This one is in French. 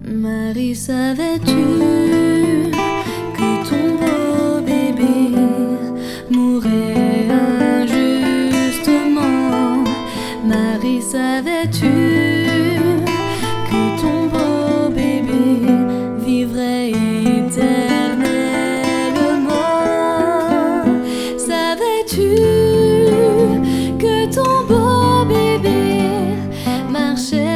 Marie, savais-tu que ton beau bébé mourrait injustement? Marie, savais-tu que ton beau bébé vivrait éternellement? Savais-tu que ton beau bébé marchait